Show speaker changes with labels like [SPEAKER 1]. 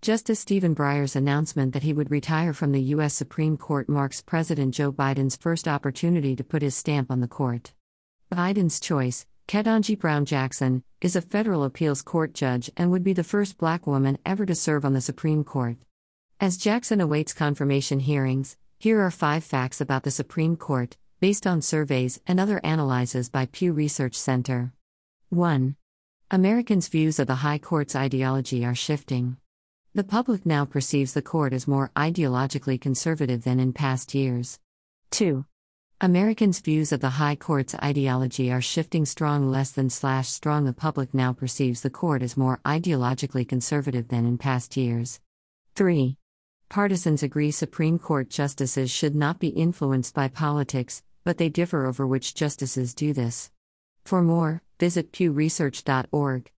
[SPEAKER 1] Justice Stephen Breyer's announcement that he would retire from the U.S. Supreme Court marks President Joe Biden's first opportunity to put his stamp on the court. Biden's choice, Ketanji Brown Jackson, is a federal appeals court judge and would be the first Black woman ever to serve on the Supreme Court. As Jackson awaits confirmation hearings, here are 5 facts about the Supreme Court, based on surveys and other analyses by Pew Research Center. 1. Americans' views of the High Court's ideology are shifting. The public now perceives the court as more ideologically conservative than in past years. 2. Americans' views of the High Court's ideology are shifting strong. The public now perceives the court as more ideologically conservative than in past years. 3. Partisans agree Supreme Court justices should not be influenced by politics, but they differ over which justices do this. For more, visit pewresearch.org.